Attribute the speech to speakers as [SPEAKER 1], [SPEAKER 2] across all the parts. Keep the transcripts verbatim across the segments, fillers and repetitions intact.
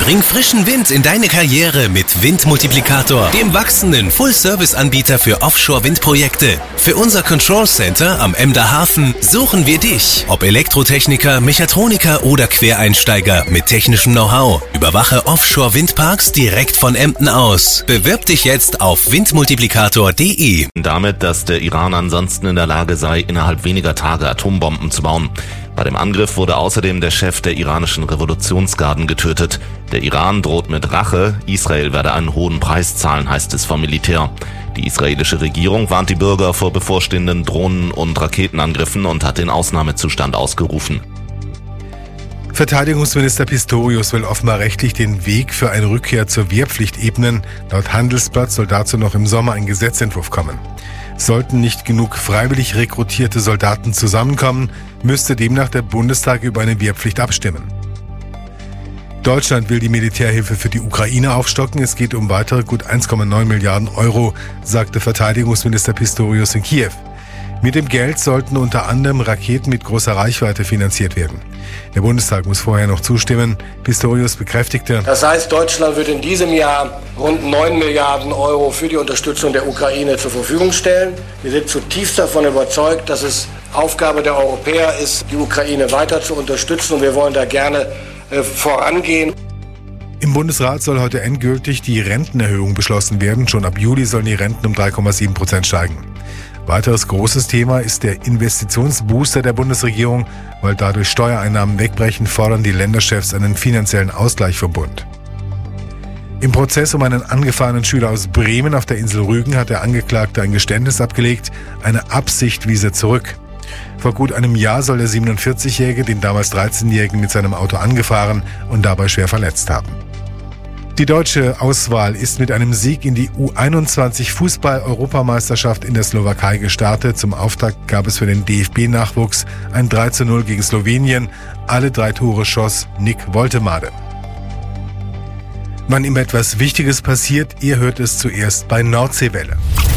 [SPEAKER 1] Bring frischen Wind in deine Karriere mit Windmultiplikator, dem wachsenden Full-Service-Anbieter für Offshore-Windprojekte. Für unser Control Center am Emder Hafen suchen wir dich. Ob Elektrotechniker, Mechatroniker oder Quereinsteiger mit technischem Know-how. Überwache Offshore-Windparks direkt von Emden aus. Bewirb dich jetzt auf windmultiplikator punkt de.
[SPEAKER 2] Damit, dass der Iran ansonsten in der Lage sei, innerhalb weniger Tage Atombomben zu bauen. Bei dem Angriff wurde außerdem der Chef der iranischen Revolutionsgarden getötet. Der Iran droht mit Rache, Israel werde einen hohen Preis zahlen, heißt es vom Militär. Die israelische Regierung warnt die Bürger vor bevorstehenden Drohnen- und Raketenangriffen und hat den Ausnahmezustand ausgerufen.
[SPEAKER 3] Verteidigungsminister Pistorius will offenbar rechtlich den Weg für eine Rückkehr zur Wehrpflicht ebnen. Laut Handelsblatt soll dazu noch im Sommer ein Gesetzentwurf kommen. Sollten nicht genug freiwillig rekrutierte Soldaten zusammenkommen, müsste demnach der Bundestag über eine Wehrpflicht abstimmen. Deutschland will die Militärhilfe für die Ukraine aufstocken. Es geht um weitere gut eins Komma neun Milliarden Euro, sagte Verteidigungsminister Pistorius in Kiew. Mit dem Geld sollten unter anderem Raketen mit großer Reichweite finanziert werden. Der Bundestag muss vorher noch zustimmen. Pistorius bekräftigte:
[SPEAKER 4] Das heißt, Deutschland wird in diesem Jahr rund neun Milliarden Euro für die Unterstützung der Ukraine zur Verfügung stellen. Wir sind zutiefst davon überzeugt, dass es Aufgabe der Europäer ist, die Ukraine weiter zu unterstützen, und wir wollen da gerne äh, vorangehen.
[SPEAKER 3] Im Bundesrat soll heute endgültig die Rentenerhöhung beschlossen werden. Schon ab Juli sollen die Renten um drei Komma sieben Prozent steigen. Weiteres großes Thema ist der Investitionsbooster der Bundesregierung. Weil dadurch Steuereinnahmen wegbrechen, fordern die Länderchefs einen finanziellen Ausgleich vom Bund. Im Prozess um einen angefahrenen Schüler aus Bremen auf der Insel Rügen hat der Angeklagte ein Geständnis abgelegt. Eine Absicht wies er zurück. Vor gut einem Jahr soll der siebenundvierzigjährige den damals dreizehnjährigen mit seinem Auto angefahren und dabei schwer verletzt haben. Die deutsche Auswahl ist mit einem Sieg in die U einundzwanzig Fußball-Europameisterschaft in der Slowakei gestartet. Zum Auftakt gab es für den D F B-Nachwuchs ein drei zu null gegen Slowenien. Alle drei Tore schoss Nick Woltemade. Wann ihm etwas Wichtiges passiert, ihr hört es zuerst bei Nordseewelle.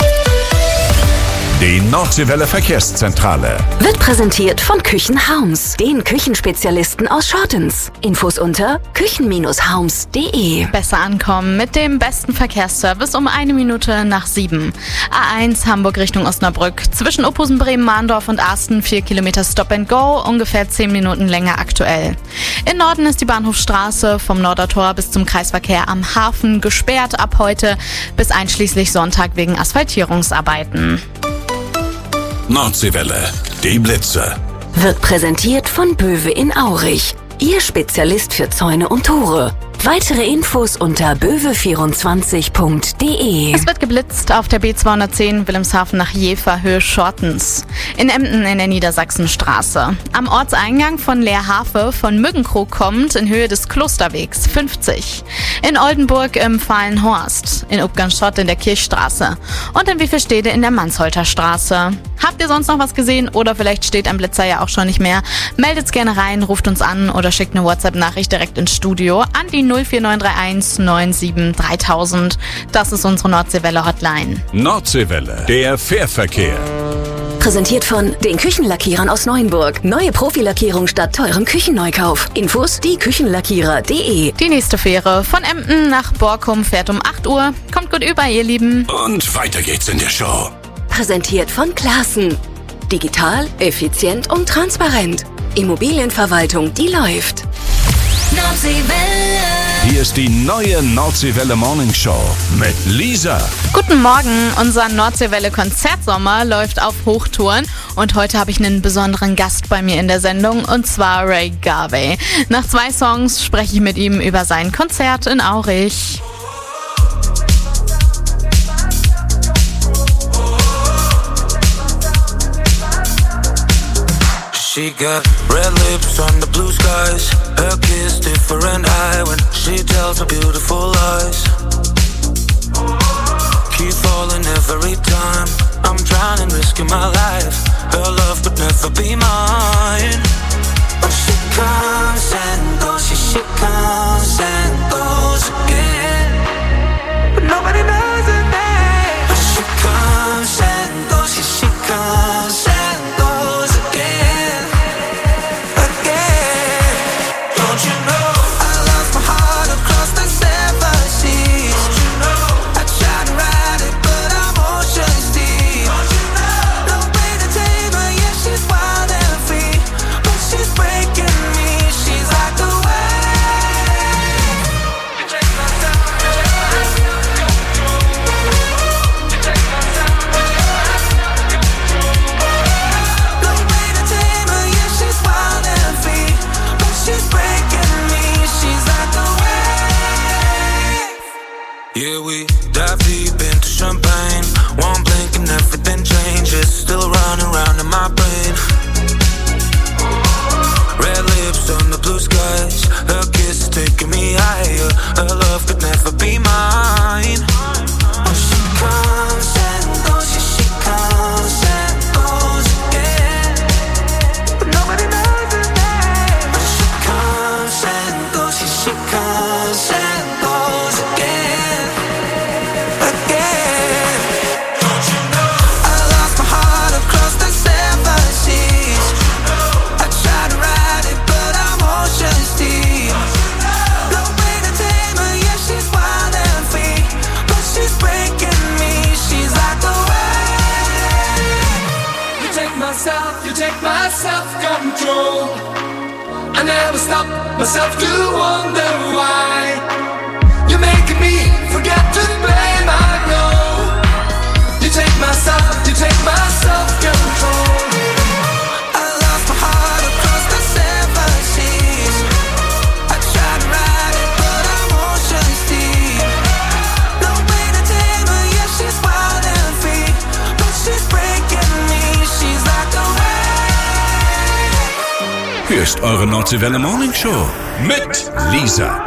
[SPEAKER 5] Die Nordseewelle Verkehrszentrale
[SPEAKER 6] wird präsentiert von Küchenhaums, den Küchenspezialisten aus Schortens. Infos unter küchen haums punkt de.
[SPEAKER 7] Besser ankommen mit dem besten Verkehrsservice um eine Minute nach sieben. A eins Hamburg Richtung Osnabrück. Zwischen Ophusen, Bremen, Mahndorf und Arsten vier Kilometer Stop and Go, ungefähr zehn Minuten länger aktuell. In Norden ist die Bahnhofstraße vom Nordertor bis zum Kreisverkehr am Hafen gesperrt ab heute bis einschließlich Sonntag wegen Asphaltierungsarbeiten.
[SPEAKER 5] Nordseewelle, die Blitze.
[SPEAKER 6] Wird präsentiert von Böwe in Aurich. Ihr Spezialist für Zäune und Tore. Weitere Infos unter böwe vierundzwanzig punkt de.
[SPEAKER 7] Es wird geblitzt auf der B zweihundertzehn Wilhelmshaven nach Jever, Höhe Schortens. In Emden in der Niedersachsenstraße. Am Ortseingang von Leerhafe von Müggenkrug kommt in Höhe des Klosterwegs fünfzig. In Oldenburg im Fahlenhorst. In Upganstadt in der Kirchstraße. Und in Wiefelstede in der Mansholter Straße. Habt ihr sonst noch was gesehen oder vielleicht steht ein Blitzer ja auch schon nicht mehr? Meldet's gerne rein, ruft uns an oder schickt eine WhatsApp-Nachricht direkt ins Studio an die null vier neun drei eins neun sieben dreitausend. Das ist unsere Nordseewelle-Hotline.
[SPEAKER 5] Nordseewelle, der Fährverkehr.
[SPEAKER 6] Präsentiert von den Küchenlackierern aus Neuenburg. Neue Profilackierung statt teurem Küchenneukauf. Infos die küchenlackierer punkt de.
[SPEAKER 7] Die nächste Fähre von Emden nach Borkum fährt um acht Uhr. Kommt gut über, ihr Lieben.
[SPEAKER 5] Und weiter geht's in der Show.
[SPEAKER 6] Präsentiert von Classen. Digital, effizient und transparent. Immobilienverwaltung, die läuft.
[SPEAKER 5] Nordseewelle. Hier ist die neue Nordseewelle Morning Show mit Lisa.
[SPEAKER 7] Guten Morgen, unser Nordseewelle Konzertsommer läuft auf Hochtouren und heute habe ich einen besonderen Gast bei mir in der Sendung und zwar Ray Garvey. Nach zwei Songs spreche ich mit ihm über sein Konzert in Aurich.
[SPEAKER 8] She got red lips on the blue skies. Her kiss different eye when she tells her beautiful lies. Keep falling every time. I'm drowning, risking my life. Her love could never be mine. But she comes and goes, she, she comes and goes again. But nobody knows her name. But she comes and goes, she, she comes and goes again. Again. Don't you know I lost my heart across Yeah, we dive deep into champagne. One blink and everything changes. Still running round in my brain. Red lips on the blue skies. Her kiss is taking me higher. Her love could never be mine. Oh, she comes and goes. Yeah, she comes and goes again. But nobody knows her name. Oh, she comes and goes. Yeah, she comes and goes again. Again. Don't you know? I lost my heart across the seven seas. I tried to ride it, but I'm ocean deep. No way to tame her, yeah, she's wild and free. But she's breaking me, she's like the wave.
[SPEAKER 9] You take myself, you take my self-control. I never stop myself to wonder why. You're making me forget to blame, I know. You take myself, you take my self-control.
[SPEAKER 8] I lost my heart across the seven seas. I tried to ride it, but I'm ocean deep. No way to tame her, yeah, she's wild and free. But she's breaking me, she's like a wave.
[SPEAKER 5] Hier ist eure Nordseewelle Morning Show mit Lisa.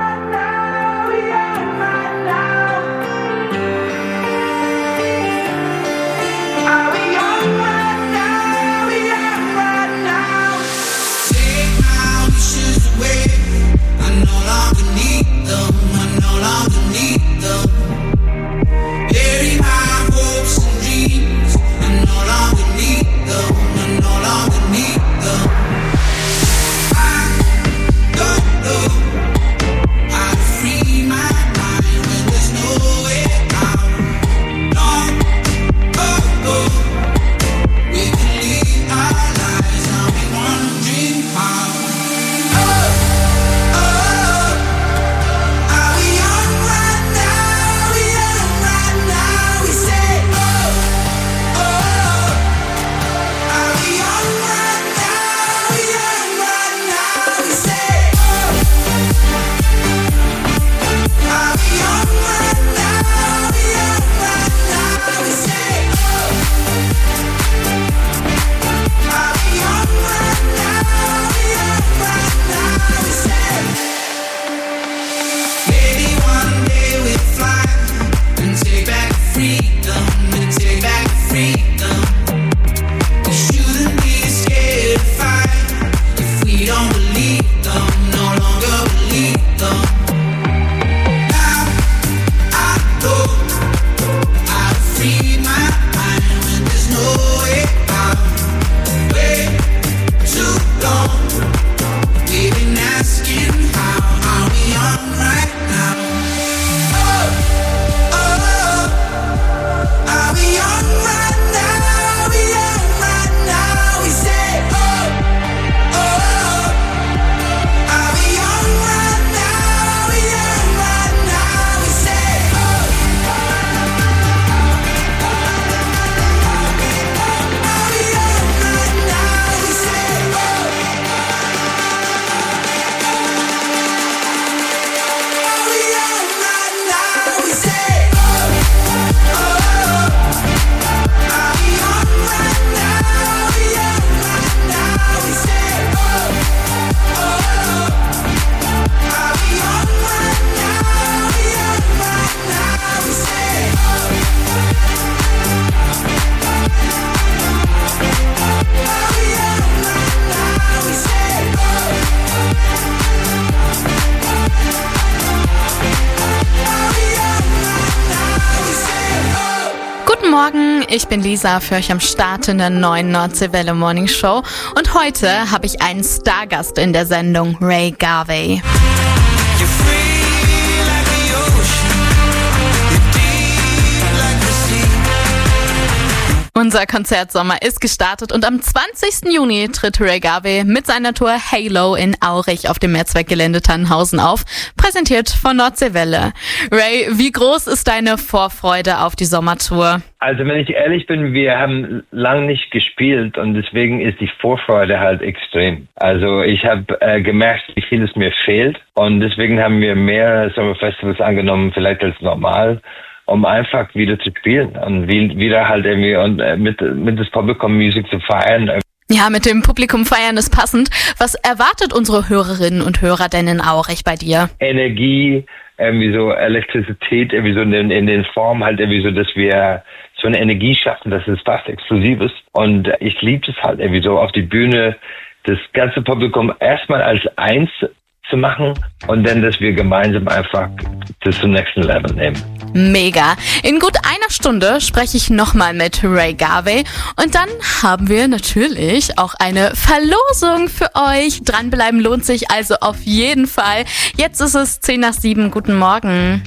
[SPEAKER 8] Take my wishes away. I no longer need them. I no longer need them. Bury my hopes and dreams. I no longer need them. I no longer need them. I don't know how to free my mind when there's no way out. Long ago, we can leave our lives. Now we wondering how. Oh, oh, are we young right now? We young right now. We say, oh, oh, are we young right now? We young right now. We say, oh, are we young right now? We young right now. We say, oh, are we young right now? We young right now. We say, maybe one day we'll fly and take back freedom, and take back freedom. We shouldn't be scared to fight if we don't believe them, no longer believe them. Now I know how to free my mind when there's no way out. Way too long, we've been asking how. Are we on right now? Oh, oh, are we on right now? We on right now. We say, oh, oh, are we on right now? We on right now. We say, oh, are we on right now? We say, oh, are we on right now? We say, oh, oh, are we on right now? We on right now. We say, oh, oh, are we on right now? We on right now. We say, oh, are we on right now? We say, oh, are we on right now? We say, oh.
[SPEAKER 7] Guten Morgen, ich bin Lisa, für euch am Start in der neuen Nordseewelle Morning Show. Und heute habe ich einen Stargast in der Sendung, Ray Garvey.
[SPEAKER 8] You're free like the ocean. You're deep like the sea.
[SPEAKER 7] Und Unser Konzertsommer ist gestartet und am zwanzigsten Juni tritt Ray Garvey mit seiner Tour Halo in Aurich auf dem Mehrzweckgelände Tannhausen auf, präsentiert von Nordseewelle. Ray, wie groß ist deine Vorfreude auf die Sommertour?
[SPEAKER 10] Also wenn ich ehrlich bin, wir haben lang nicht gespielt und deswegen ist die Vorfreude halt extrem. Also ich habe äh, gemerkt, wie viel es mir fehlt und deswegen haben wir mehr Sommerfestivals angenommen, vielleicht als normal, um einfach wieder zu spielen und wieder halt irgendwie und mit, mit das Publikum Musik zu feiern.
[SPEAKER 7] Ja, mit dem Publikum feiern ist passend. Was erwartet unsere Hörerinnen und Hörer denn in Aurich bei dir?
[SPEAKER 10] Energie, irgendwie so Elektrizität, irgendwie so in den, in den Formen halt irgendwie so, dass wir so eine Energie schaffen, dass es fast exklusiv ist. Und ich liebe es halt irgendwie so auf die Bühne, das ganze Publikum erstmal als eins zu machen und dann, dass wir gemeinsam einfach das zum nächsten Level nehmen.
[SPEAKER 7] Mega. In gut einer Stunde spreche ich nochmal mit Ray Garvey und dann haben wir natürlich auch eine Verlosung für euch. Dranbleiben lohnt sich also auf jeden Fall. Jetzt ist es zehn nach sieben. Guten Morgen.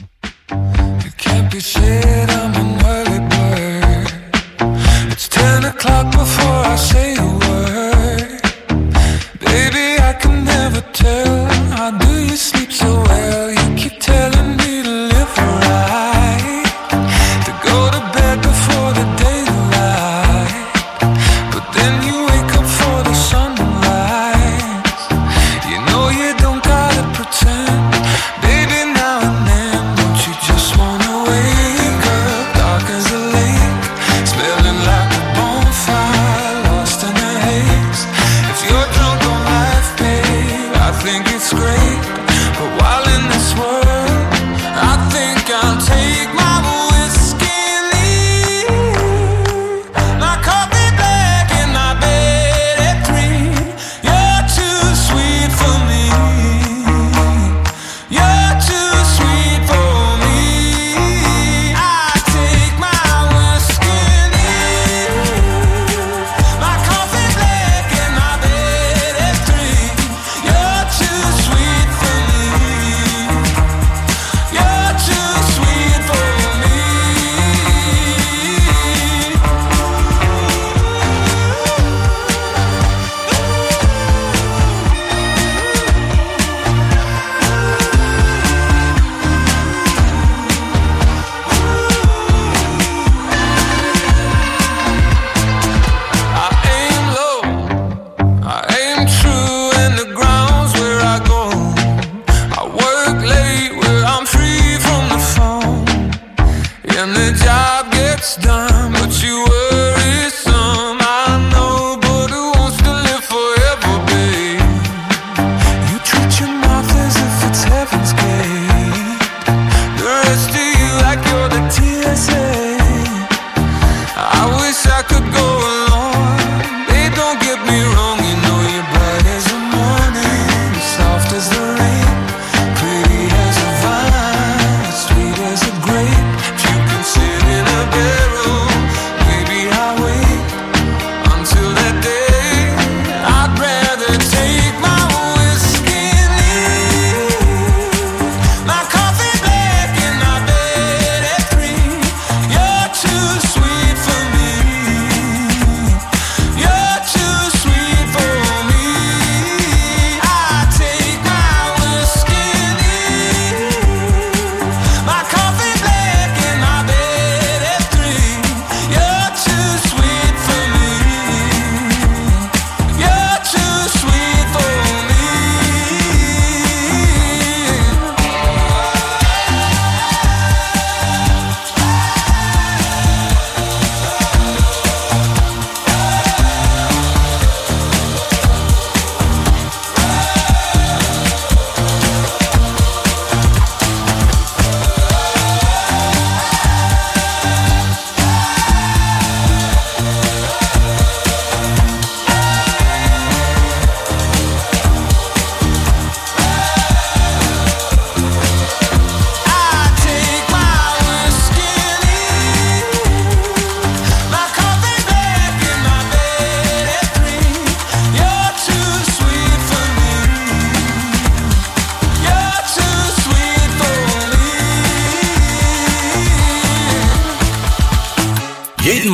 [SPEAKER 8] How do you sleep so well? You keep telling me to live right, to go to bed before the daylight, but then you wake up for the sunrise. You know you don't gotta pretend, baby, now and then. Don't you just wanna wake up dark as a lake, smelling like a bonfire, lost in a haze. If you're drunk on life, babe, I think it's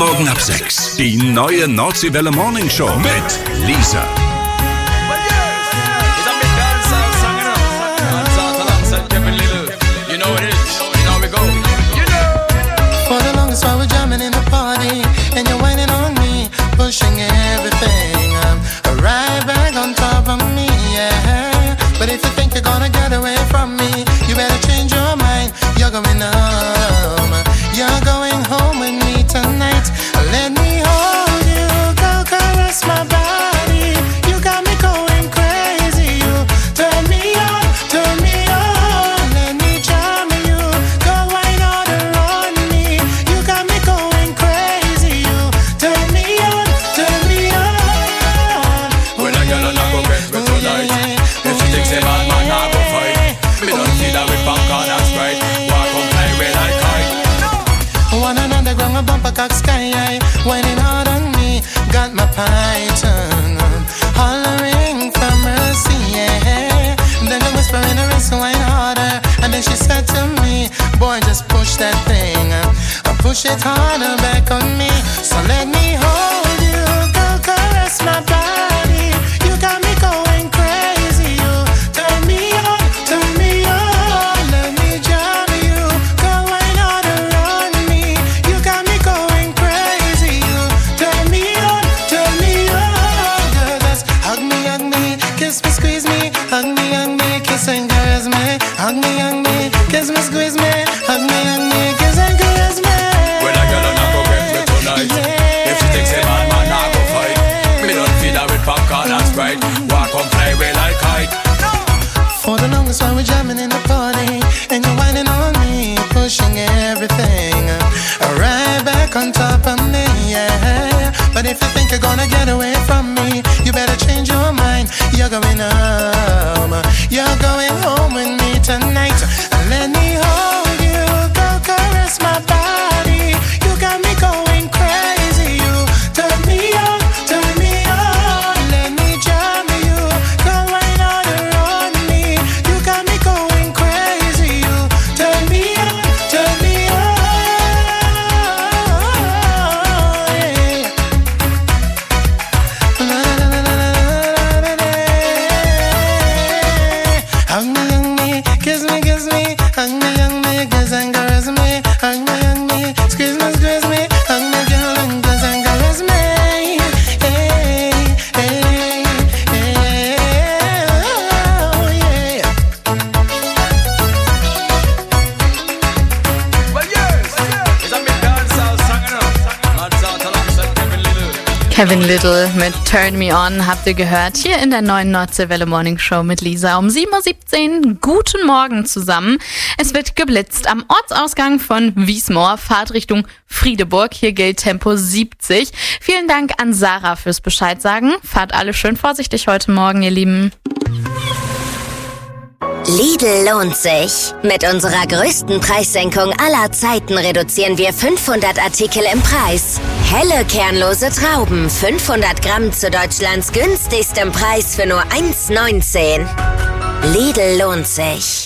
[SPEAKER 5] Morgen ab sechs. Die neue Nordseewelle Morning Show mit Lisa.
[SPEAKER 11] Pushing everything, I'm right back on top of me, yeah. But if you think you're gonna get away from me, you better change your mind. You're going home, you're going home with me tonight. Let me hold you, go caress my body. You got me going crazy, you turn me on, turn me on. Let me charm you, go wine all around me. You got me going crazy, you turn me on. Bumper cock sky high, whining hard on me, got my python hollering for mercy, yeah. Then I whisper in her ear, so whine harder, and then she said to me, boy, just push that thing, uh, push it harder back on me. So let me hold you, go caress my body. You got me going crazy, you turn me on, turn me on. Let me jam you, go whine harder on me. You got me going crazy, you turn me on, turn me on. Girl, just hug me, hug me, kiss me, squeeze me, hug me, hug me, kiss and caress me, hug me, hug me, kiss me, squeeze me, hug me, hug me, kiss and caress me.
[SPEAKER 12] When I get on, I go get me tonight. Yeah. If she thinks a bad man, I go fight. Me don't feed her with popcorn and Sprite. Walk on, play way like kite.
[SPEAKER 11] For the longest while we're jamming in the party, and you're whining on me, pushing everything right back on top of me, yeah. But if you think you're gonna get away from me, you better change your mind. You're going home, you're going home with me tonight. Let me hold you, go caress my body. You got me going crazy, you turn me on, turn me on. Let me jam you, go right all around me. You got me going crazy, you turn me on, turn me on. Yeah. La, la, la, la, la, la, la, la. Hug me, hug me, kiss me, kiss me, hug me, hug me, kiss and caress me, hug me, hug me, squeeze me, squeeze me, hug me, girl, and kiss and caress me. Hey, hey, hey, oh, yeah.
[SPEAKER 12] Well, yes, it's a big dancehall song, you know. Man's out alongside Kevin Little.
[SPEAKER 7] Kevin Little mit Turn Me On habt ihr gehört, hier in der neuen Nordseewelle Morning Show mit Lisa um sieben Uhr siebzehn. Guten Morgen zusammen. Es wird geblitzt am Ortsausgang von Wiesmoor, Fahrt Richtung Friedeburg. Hier gilt Tempo siebzig. Vielen Dank an Sarah fürs Bescheid sagen. Fahrt alle schön vorsichtig heute Morgen, ihr Lieben.
[SPEAKER 13] Lidl lohnt sich. Mit unserer größten Preissenkung aller Zeiten reduzieren wir fünfhundert Artikel im Preis. Helle kernlose Trauben, fünfhundert Gramm zu Deutschlands günstigstem Preis für nur eins neunzehn. Lidl lohnt sich.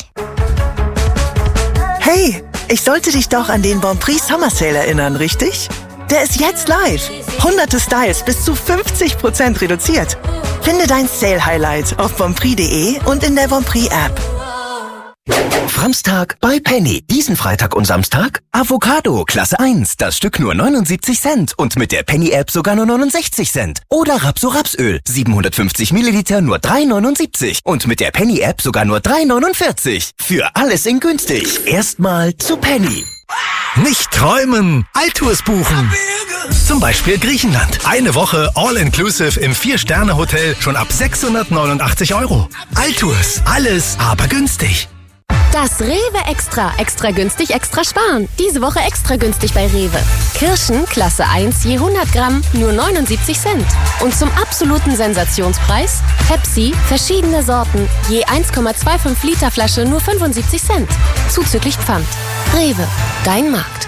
[SPEAKER 14] Hey, ich sollte dich doch an den Bonprix Summer Sale erinnern, richtig? Der ist jetzt live. Hunderte Styles bis zu fünfzig Prozent reduziert. Finde dein Sale-Highlight auf bonprix punkt de und in der Bonprix-App.
[SPEAKER 15] Framstag bei Penny. Diesen Freitag und Samstag Avocado Klasse eins, das Stück nur neunundsiebzig Cent und mit der Penny-App sogar nur neunundsechzig Cent. Oder Rapso-Rapsöl, siebenhundertfünfzig Milliliter nur drei neunundsiebzig und mit der Penny-App sogar nur drei neunundvierzig. Für alles in günstig. Erstmal zu Penny.
[SPEAKER 16] Nicht träumen, Altours buchen. Zum Beispiel Griechenland. Eine Woche All-Inclusive im vier-Sterne-Hotel schon ab sechshundertneunundachtzig Euro. Altours, alles aber günstig.
[SPEAKER 17] Das Rewe Extra. Extra günstig, extra sparen. Diese Woche extra günstig bei Rewe. Kirschen, Klasse eins, je hundert Gramm, nur neunundsiebzig Cent. Und zum absoluten Sensationspreis Pepsi, verschiedene Sorten, je eins Komma fünfundzwanzig Liter Flasche, nur fünfundsiebzig Cent. Zuzüglich Pfand. Rewe, dein Markt.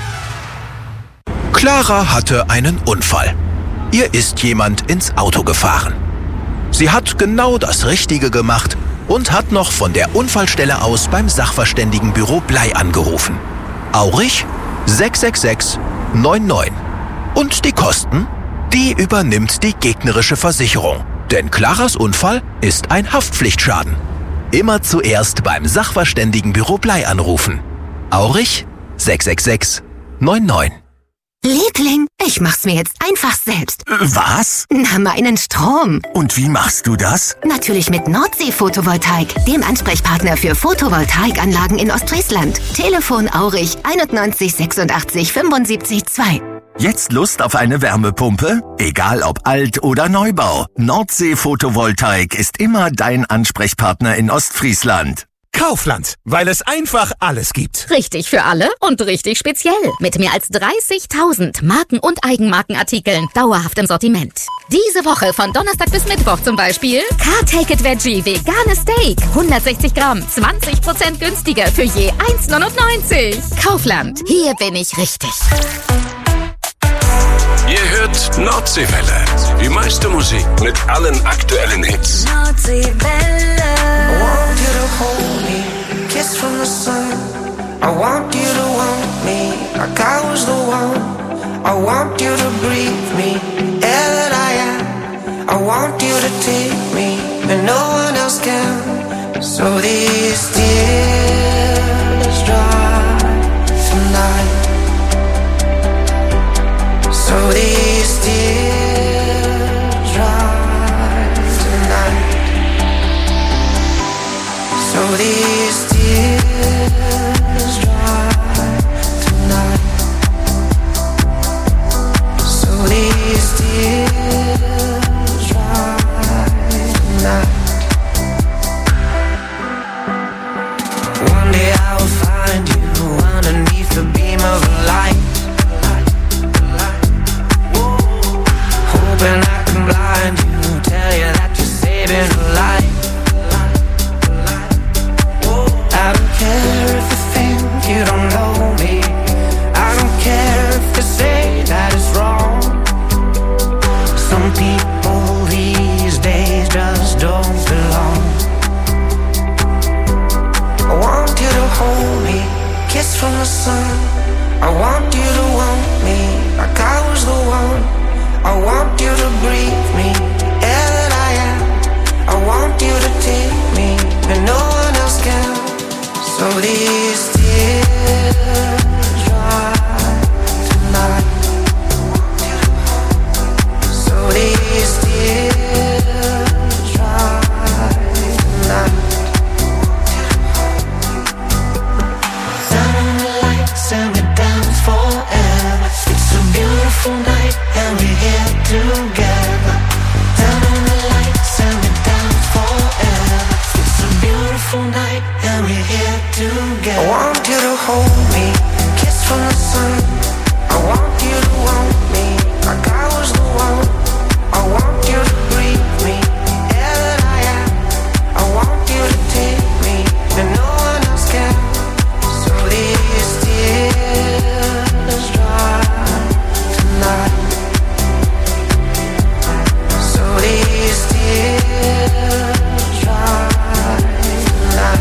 [SPEAKER 18] Clara hatte einen Unfall. Ihr ist jemand ins Auto gefahren. Sie hat genau das Richtige gemacht und hat noch von der Unfallstelle aus beim Sachverständigenbüro Blei angerufen. Aurich sechs sechs sechs neun neun. Und die Kosten? Die übernimmt die gegnerische Versicherung. Denn Claras Unfall ist ein Haftpflichtschaden. Immer zuerst beim Sachverständigenbüro Blei anrufen. Aurich sechs sechs sechs neun neun.
[SPEAKER 19] Liebling, ich mach's mir jetzt einfach selbst.
[SPEAKER 20] Was?
[SPEAKER 19] Na, meinen Strom.
[SPEAKER 20] Und wie machst du das?
[SPEAKER 19] Natürlich mit Nordsee Photovoltaik, dem Ansprechpartner für Photovoltaikanlagen in Ostfriesland. Telefon Aurich einundneunzig sechsundachtzig fünfundsiebzig zwei.
[SPEAKER 20] Jetzt Lust auf eine Wärmepumpe? Egal ob Alt- oder Neubau. Nordsee Photovoltaik ist immer dein Ansprechpartner in Ostfriesland.
[SPEAKER 21] Kaufland, weil es einfach alles gibt.
[SPEAKER 22] Richtig für alle und richtig speziell. Mit mehr als dreißigtausend Marken- und Eigenmarkenartikeln dauerhaft im Sortiment. Diese Woche von Donnerstag bis Mittwoch zum Beispiel Car Take It Veggie veganes Steak. hundertsechzig Gramm, zwanzig Prozent günstiger für je eins neunundneunzig. Kaufland, hier bin ich richtig.
[SPEAKER 5] Ihr hört Nordseewelle. Die meiste Musik mit allen aktuellen Hits.
[SPEAKER 8] Nordseewelle. I want you to hold me, kiss from the sun. I want you to want me, like I was the one. I want you to breathe me, air that I am. I want you to take me, and no one else can. So these tears dry tonight. So these tears dry tonight. So these tears dry tonight. So these tears dry tonight. One day I will find you underneath the beam of a light. Hoping I can blind you, tell you that you're saving a life. I don't care if you think you don't know me. I don't care if you say that it's wrong. Some people these days just don't belong. I want you to hold me, kiss from the sun. I want you to want me, like I was the one. I want you to breathe me, air that I am. I want you to take me, and no one else can. So these tears dry tonight. So these tears dry tonight. Turn on the lights and we dance forever. It's a beautiful night and we're here together. Turn on the lights and we dance forever. It's a beautiful night and we're here together. I want you to hold me, kiss from the sun. I want you to want me, like I was the one. I want you to breathe me, air that I am. I want you to take me, and no one else can. So these tears dry tonight. So these tears dry tonight.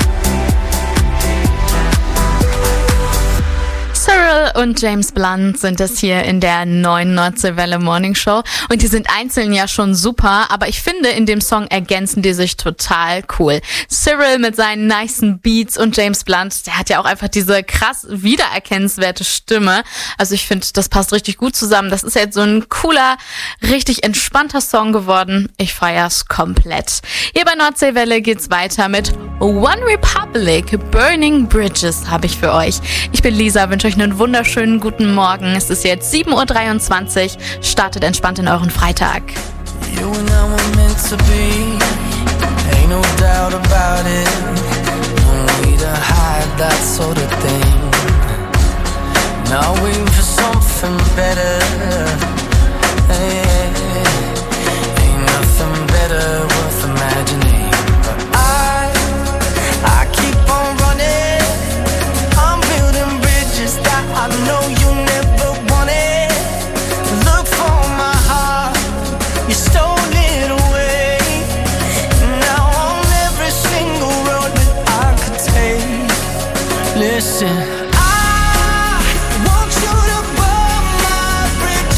[SPEAKER 7] Cyril und James Blunt sind es hier in der neuen Nordseewelle Morning Show. Und die sind einzeln ja schon super, aber ich finde, in dem Song ergänzen die sich total cool. Cyril mit seinen nicen Beats und James Blunt, der hat ja auch einfach diese krass wiedererkennenswerte Stimme. Also ich finde, das passt richtig gut zusammen. Das ist jetzt so ein cooler, richtig entspannter Song geworden. Ich feier's komplett. Hier bei Nordseewelle geht's weiter mit One Republic, Burning Bridges habe ich für euch. Ich bin Lisa, wünsche euch einen wunderschönen guten Morgen. Es ist jetzt sieben Uhr dreiundzwanzig. Startet entspannt in euren Freitag.
[SPEAKER 8] You and I were meant to be, ain't no doubt about it. No way to hide that sort of thing. Now waiting for something better. Hey, ain't nothing better worth imagining. But I, I keep on running. I'm building bridges that I know you never wanted. Look for my heart, you stole it away. Now on every single road that I could take. Listen, I want you to burn my bridges.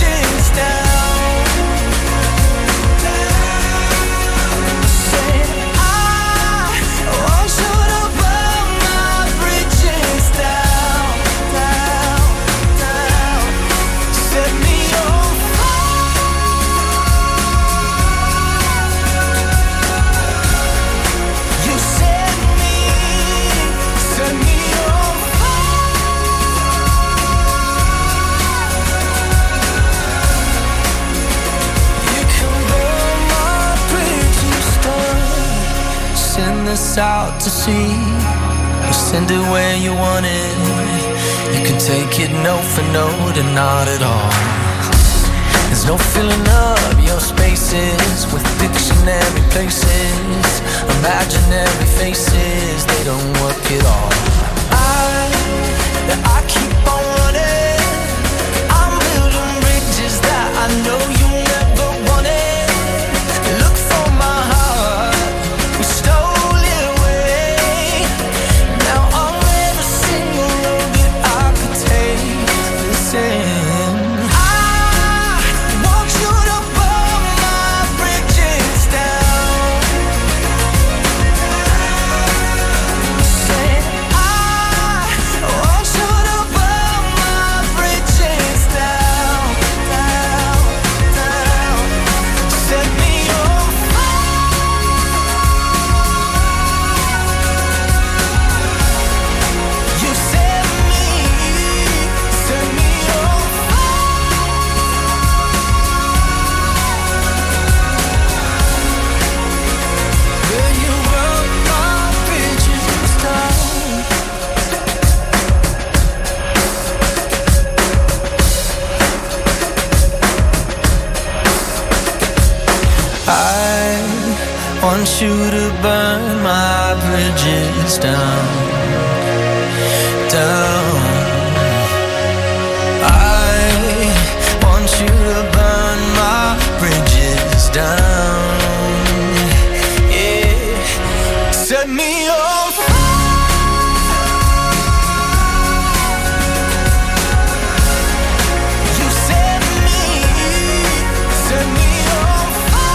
[SPEAKER 1] us out to sea. We'll send it where you want it. You can take it note for note and not at all. There's no filling up your spaces with dictionary places, imaginary faces, they don't work at all. I, I keep on running, I'm building bridges that I know you never wanted. Look for my heart, we stole it away. Now on every single road that I could take, listen. Want you to burn my bridges down, down. I want you to burn my bridges down, yeah. Set me on fire. You set me, set me on fire.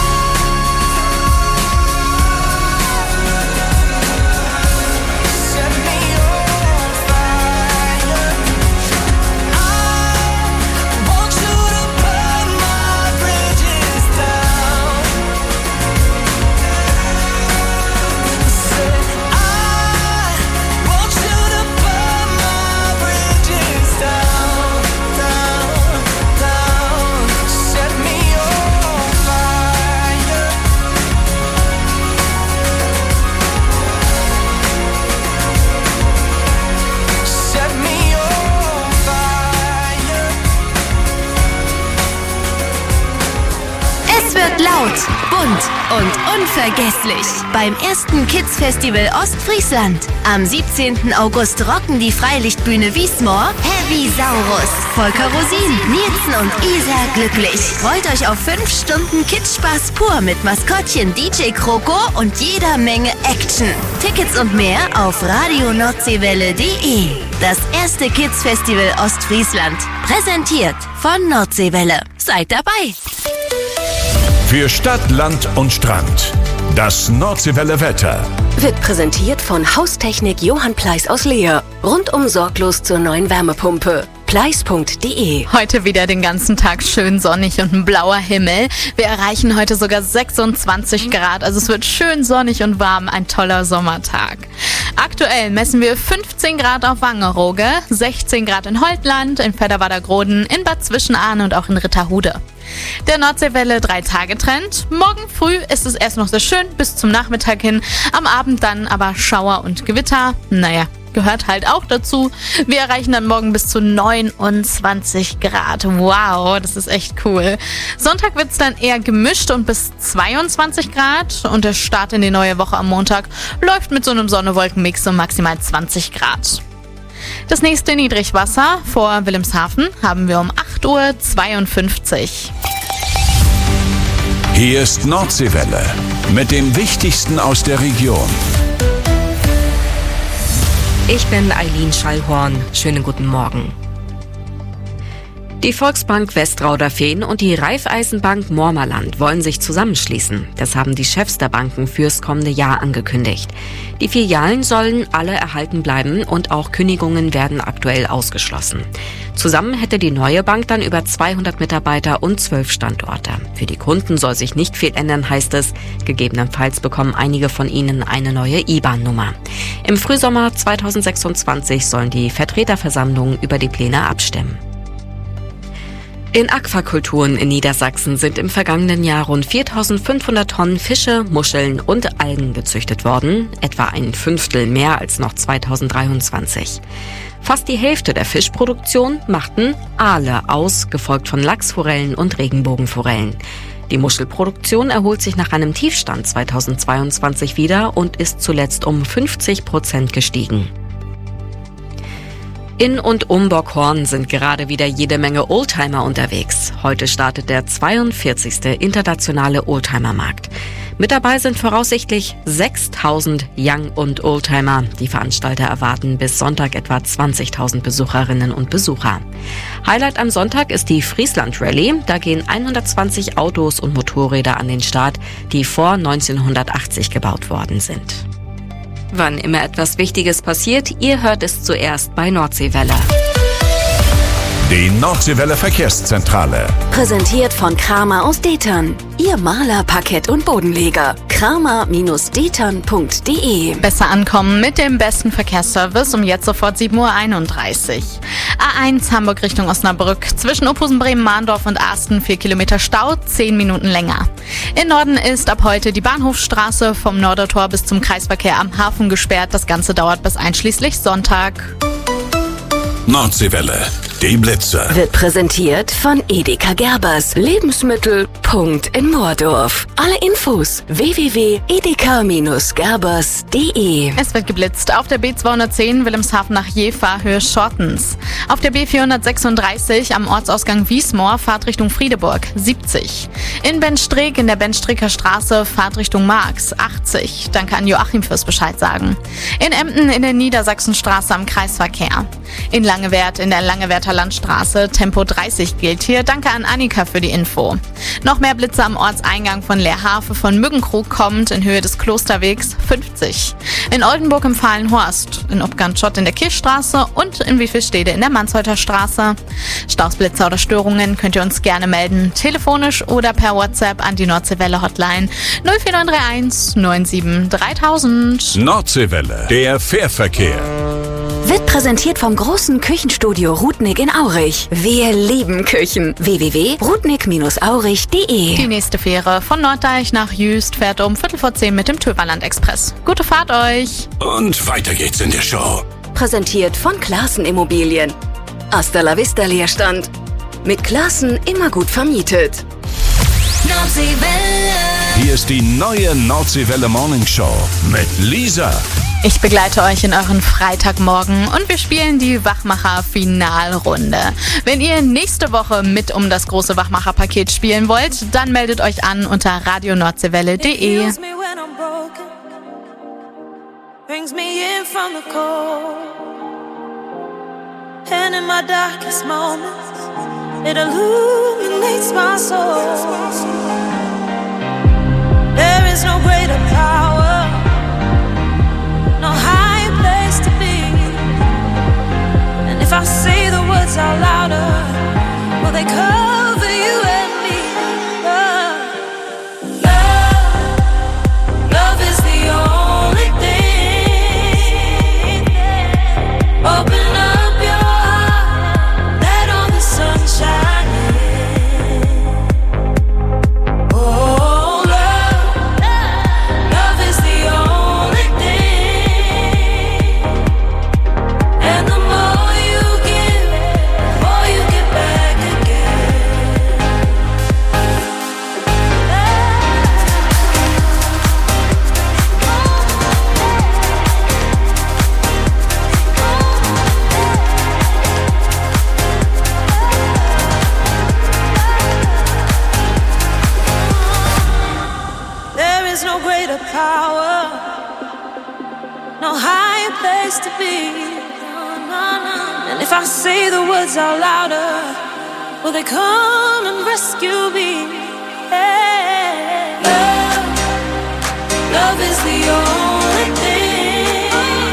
[SPEAKER 19] Laut, bunt und unvergesslich beim ersten Kids-Festival Ostfriesland. Am siebzehnten August rocken die Freilichtbühne Wiesmoor Heavy Saurus, Volker Rosin, Nielsen und Isa glücklich. Freut euch auf fünf Stunden Kids-Spaß pur mit Maskottchen D J Kroko und jeder Menge Action. Tickets und mehr auf radio nordseewelle punkt de. Das erste Kids-Festival Ostfriesland. Präsentiert von Nordseewelle. Seid dabei!
[SPEAKER 5] Für Stadt, Land und Strand. Das Nordseewelle Wetter.
[SPEAKER 6] Wird präsentiert von Haustechnik Johann Pleiss aus Leer. Rundum sorglos zur neuen Wärmepumpe. pleiss punkt de.
[SPEAKER 7] Heute wieder den ganzen Tag schön sonnig und ein blauer Himmel. Wir erreichen heute sogar sechsundzwanzig Grad. Also es wird schön sonnig und warm. Ein toller Sommertag. Aktuell messen wir fünfzehn Grad auf Wangerooge, sechzehn Grad in Holtland, in Vedderwader-Groden, in Bad Zwischenahn und auch in Ritterhude. Der Nordseewelle drei Tage Trend. Morgen früh ist es erst noch sehr schön bis zum Nachmittag hin. Am Abend dann aber Schauer und Gewitter. Naja, gehört halt auch dazu. Wir erreichen dann morgen bis zu neunundzwanzig Grad. Wow, das ist echt cool. Sonntag wird es dann eher gemischt und bis zweiundzwanzig Grad. Und der Start in die neue Woche am Montag läuft mit so einem Sonne-Wolken-Mix um maximal zwanzig Grad. Das nächste Niedrigwasser vor Wilhelmshaven haben wir um acht Uhr zweiundfünfzig.
[SPEAKER 5] Hier ist Nordseewelle mit dem Wichtigsten aus der Region.
[SPEAKER 2] Ich bin Eileen Schallhorn. Schönen guten Morgen. Die Volksbank Westrauder-Fehn und die Raiffeisenbank Mormerland wollen sich zusammenschließen. Das haben die Chefs der Banken fürs kommende Jahr angekündigt. Die Filialen sollen alle erhalten bleiben und auch Kündigungen werden aktuell ausgeschlossen. Zusammen hätte die neue Bank dann über zweihundert Mitarbeiter und zwölf Standorte. Für die Kunden soll sich nicht viel ändern, heißt es. Gegebenenfalls bekommen einige von ihnen eine neue I B A N-Nummer. Im Frühsommer zweitausendsechsundzwanzig sollen die Vertreterversammlungen über die Pläne abstimmen. In Aquakulturen in Niedersachsen sind im vergangenen Jahr rund viertausendfünfhundert Tonnen Fische, Muscheln und Algen gezüchtet worden, etwa ein Fünftel mehr als noch zweitausenddreiundzwanzig. Fast die Hälfte der Fischproduktion machten Aale aus, gefolgt von Lachsforellen und Regenbogenforellen. Die Muschelproduktion erholt sich nach einem Tiefstand zweitausendzweiundzwanzig wieder und ist zuletzt um fünfzig Prozent gestiegen. In und um Bockhorn sind gerade wieder jede Menge Oldtimer unterwegs. Heute startet der zweiundvierzigste internationale Oldtimer-Markt. Mit dabei sind voraussichtlich sechstausend Young- und Oldtimer. Die Veranstalter erwarten bis Sonntag etwa zwanzigtausend Besucherinnen und Besucher. Highlight am Sonntag ist die Friesland Rallye. Da gehen hundertzwanzig Autos und Motorräder an den Start, die vor neunzehnhundertachtzig gebaut worden sind. Wann immer etwas Wichtiges passiert, ihr hört es zuerst bei Nordseewelle.
[SPEAKER 5] Die Nordseewelle Verkehrszentrale.
[SPEAKER 6] Präsentiert von Kramer aus Detern. Ihr Maler, Parkett und Bodenleger. kramer Detern punkt de.
[SPEAKER 7] Besser ankommen mit dem besten Verkehrsservice um jetzt sofort sieben Uhr einunddreißig. A eins Hamburg Richtung Osnabrück. Zwischen Ophusen, Bremen, Mahndorf und Asten vier Kilometer Stau, zehn Minuten länger. In Norden ist ab heute die Bahnhofstraße vom Nordertor bis zum Kreisverkehr am Hafen gesperrt. Das Ganze dauert bis einschließlich Sonntag.
[SPEAKER 5] Nordseewelle. Die Blitze.
[SPEAKER 6] Wird präsentiert von Edeka Gerbers. Lebensmittel. Punkt in Moordorf. Alle Infos w w w punkt edeka gerbers punkt de.
[SPEAKER 7] Es wird geblitzt auf der B zweihundertzehn Wilhelmshaven nach Jever, Höhe Schortens. Auf der B vierhundertsechsunddreißig am Ortsausgang Wiesmoor, Fahrtrichtung Friedeburg, siebzig. In Benstreek in der Benstreeker Straße, Fahrtrichtung Marx, achtzig. Danke an Joachim fürs Bescheid sagen. In Emden in der Niedersachsenstraße am Kreisverkehr. In Langewert in der Langewerter Landstraße, Tempo dreißig gilt hier. Danke an Annika für die Info. Noch mehr Blitze am Ortseingang von Leerhafe von Müggenkrug kommt in Höhe des Klosterwegs, fünfzig. In Oldenburg im Fahlenhorst, in Obgantschott in der Kirchstraße und in Wiefelstede in der Manshäuter Straße. Stausblitzer oder Störungen könnt ihr uns gerne melden, telefonisch oder per WhatsApp an die Nordseewelle Hotline null vier neun drei eins neun sieben dreitausend.
[SPEAKER 5] Nordseewelle, der Fährverkehr.
[SPEAKER 6] Wird präsentiert vom großen Küchenstudio Rudnick in Aurich. Wir lieben Küchen. w w w punkt rudnick aurich punkt de.
[SPEAKER 7] Die nächste Fähre von Norddeich nach Jüst fährt um Viertel vor zehn mit dem Töverland Express. Gute Fahrt euch!
[SPEAKER 5] Und weiter geht's in der Show.
[SPEAKER 6] Präsentiert von Klaassen Immobilien. Hasta la vista Leerstand. Mit Klaassen immer gut vermietet.
[SPEAKER 5] Nordseewelle. Hier ist die neue Nordseewelle Morning Show mit Lisa.
[SPEAKER 7] Ich begleite euch in euren Freitagmorgen und wir spielen die Wachmacher-Finalrunde. Wenn ihr nächste Woche mit um das große Wachmacher-Paket spielen wollt, dann meldet euch an unter radio nordseewelle punkt de.
[SPEAKER 3] There is no greater power, no higher place to be. And if I say the words out louder, will they cover you and me? Love, love, love is the only thing. Open up your heart, let all the sunshine in. Oh, love, love is the only thing. And the more you give, the more you get back again. There is no greater power, no higher place to be. And if I say the words out louder, will they come and rescue me? Hey. Love, love is the only thing.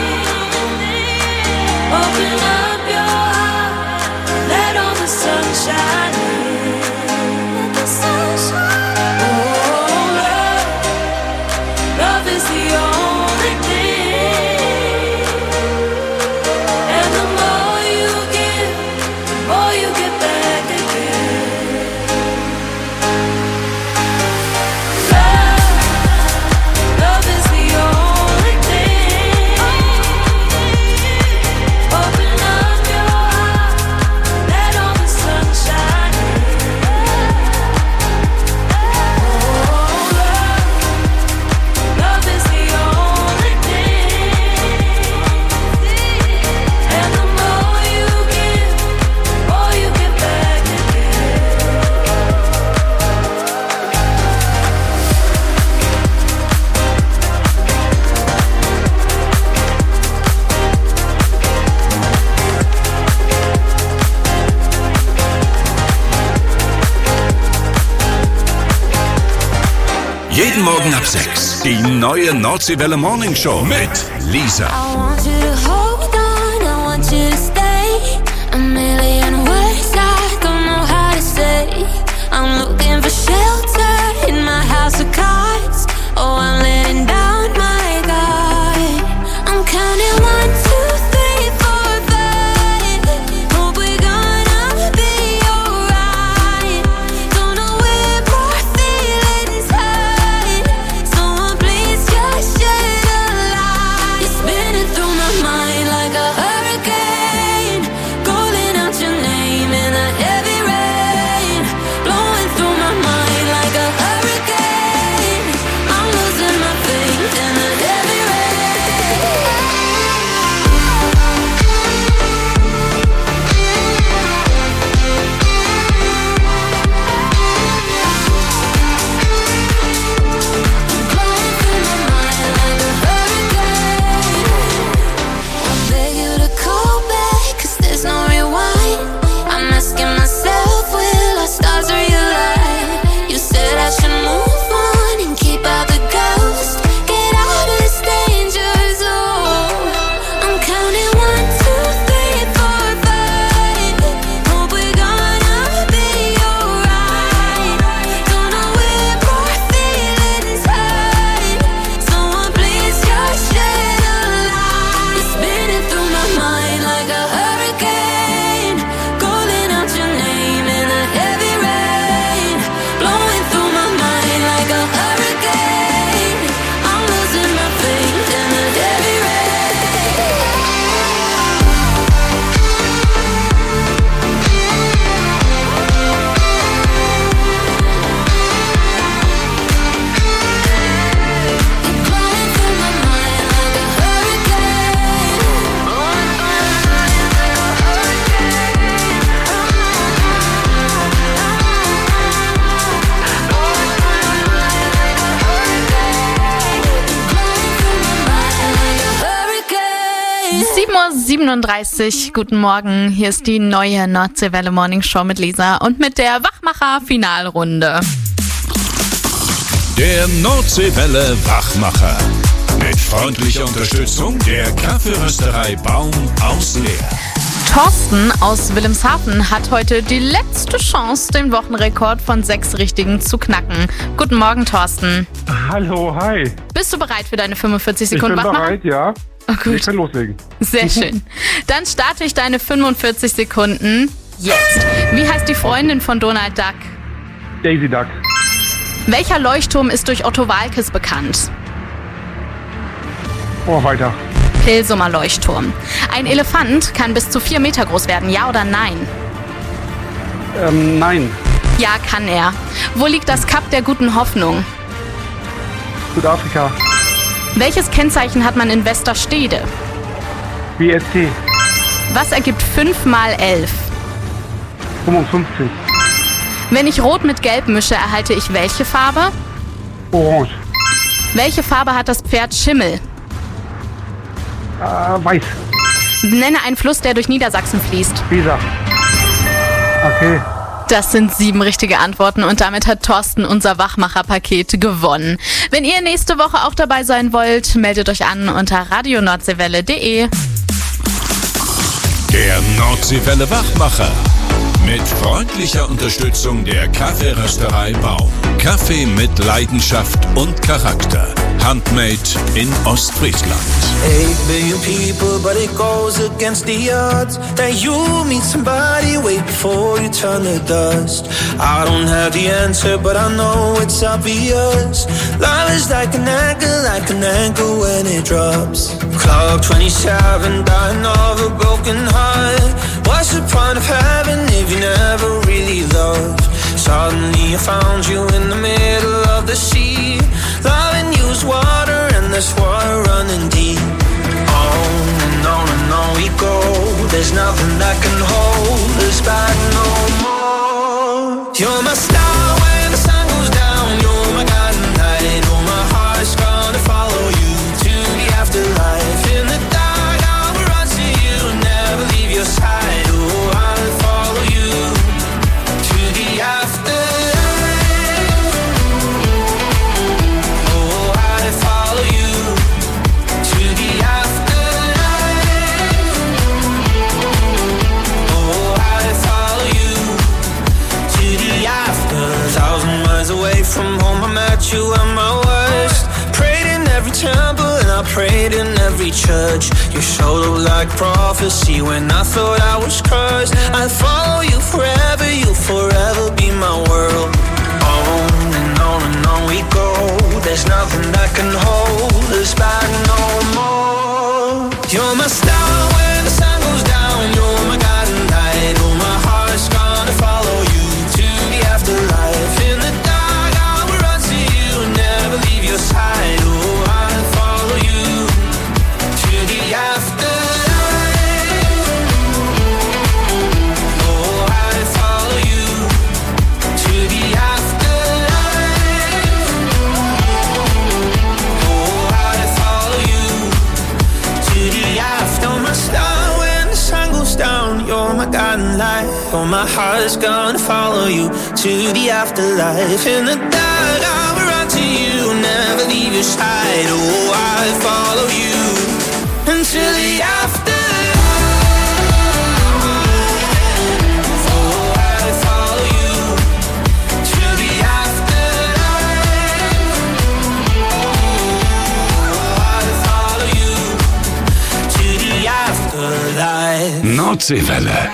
[SPEAKER 3] Open up your heart, let all the sunshine in. Let the sunshine in. Oh, love, love is the only thing. And the more you give, the more you get back again.
[SPEAKER 5] Morgen ab sechs. Die neue Nordseewelle Morning Show mit Lisa.
[SPEAKER 3] I want you to hold on, I want you to stay. A million words I don't know how to say. I'm looking for shelter in my house of cards. Oh, I'm letting down my guard. I'm counting one, two, three, four, five. Hope we're gonna be alright. Don't know where more feelings hide. Someone please just shed a light. It's spinning through my mind like a hurricane, calling out your name in the heavy rain, blowing through my mind like a hurricane. I'm losing my faith in the heavy rain. I beg you to call back, 'cause there's no rewind. I'm asking myself, will our stars realign? You said I should move on and keep out the ghost. Get out of this danger zone. I'm counting one, two, three, four, five. Hope we're gonna be alright. Don't know where more feelings hide. Someone please just shed a light. It's spinning through my mind like a hurricane, calling out your name in the heavy rain, blowing through my mind like a hurricane. I'm losing my faith in the heavy rain.
[SPEAKER 7] sieben Uhr siebenunddreißig, guten Morgen. Hier ist die neue Nordseewelle Morning Show mit Lisa und mit der Wachmacher-Finalrunde.
[SPEAKER 5] Der Nordseewelle Wachmacher. Mit freundlicher Unterstützung der Kaffeerösterei Baum aus Leer.
[SPEAKER 7] Thorsten aus Wilhelmshaven hat heute die letzte Chance, den Wochenrekord von sechs Richtigen zu knacken. Guten Morgen, Thorsten.
[SPEAKER 4] Hallo, hi.
[SPEAKER 7] Bist du bereit für deine fünfundvierzig Sekunden
[SPEAKER 4] Ich bin
[SPEAKER 7] Wachmacher?
[SPEAKER 4] bereit, ja.
[SPEAKER 7] Oh, gut.
[SPEAKER 4] Ich kann loslegen.
[SPEAKER 7] Sehr schön. Dann starte ich deine fünfundvierzig Sekunden jetzt. Wie heißt die Freundin von Donald Duck?
[SPEAKER 4] Daisy Duck.
[SPEAKER 7] Welcher Leuchtturm ist durch Otto Waalkes bekannt?
[SPEAKER 4] Oh, weiter.
[SPEAKER 7] Pilsumer Leuchtturm. Ein Elefant kann bis zu vier Meter groß werden, ja oder nein?
[SPEAKER 4] Ähm, nein.
[SPEAKER 7] Ja, kann er. Wo liegt das Kap der guten Hoffnung?
[SPEAKER 4] Südafrika.
[SPEAKER 7] Welches Kennzeichen hat man in Westerstede?
[SPEAKER 4] W S T.
[SPEAKER 7] Was ergibt fünf mal elf?
[SPEAKER 4] fünfundfünfzig.
[SPEAKER 7] Wenn ich Rot mit Gelb mische, erhalte ich welche Farbe?
[SPEAKER 4] Orange.
[SPEAKER 7] Welche Farbe hat das Pferd Schimmel?
[SPEAKER 4] Äh, weiß.
[SPEAKER 7] Nenne einen Fluss, der durch Niedersachsen fließt.
[SPEAKER 4] Weser. Okay.
[SPEAKER 7] Das sind sieben richtige Antworten und damit hat Thorsten unser Wachmacher-Paket gewonnen. Wenn ihr nächste Woche auch dabei sein wollt, meldet euch an unter radio nordseewelle punkt de.
[SPEAKER 5] Der Nordseewelle Wachmacher. Mit freundlicher Unterstützung der Kaffeerösterei Baum. Kaffee mit Leidenschaft und Charakter. Handmade in Ostfriesland.
[SPEAKER 8] Eight billion people, but it goes against the odds that you meet somebody way before you turn to dust. I don't have the answer, but I know it's obvious. Love is like an anchor, like an anchor when it drops. Clock twenty-seven, dying of a broken heart. What's the point of having if you never really loved? Suddenly I found you in the middle of the sea. Loving you's water and there's water running deep. On and on and on we go. There's nothing that can hold us back no more. You're my star when the sun goes down. You're my guiding light. Oh, my heart's gonna follow you to the afterlife. In the dark I will run to you and never leave your side. Oh, I'll follow you to the afterlife. Oh, every church. Your show looked like prophecy when I thought I was cursed. I'd follow you forever, you'll forever be my world. On and on and on we go. There's nothing that can hold us back no more. You're my star when the sun goes down. You're my guiding light. Oh, my heart's gonna follow you to the afterlife. In the dark I will run to you and never leave your side. Oh, I'll follow you to the afterlife. Oh, I'll follow you to the afterlife. Oh, I'll follow you to the after. My star when the sun goes down. You're my guiding light. Oh, my heart's gonna follow you to the afterlife. In the dark I will run to you, never leave your side. Oh, I'll follow you until the afterlife. Oh, I'll follow you to the afterlife. Oh, I'll follow you to the afterlife.
[SPEAKER 5] Nordseewelle.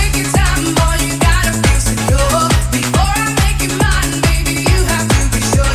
[SPEAKER 8] Before I make you mine, baby, you have to be sure.